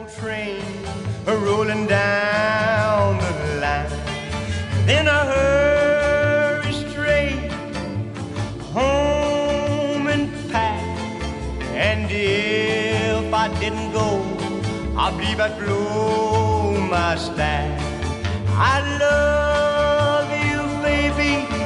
train rolling down the line. Then I hurry straight home and pack. And if I didn't go, I believe I'd blow my stack. I love you, baby,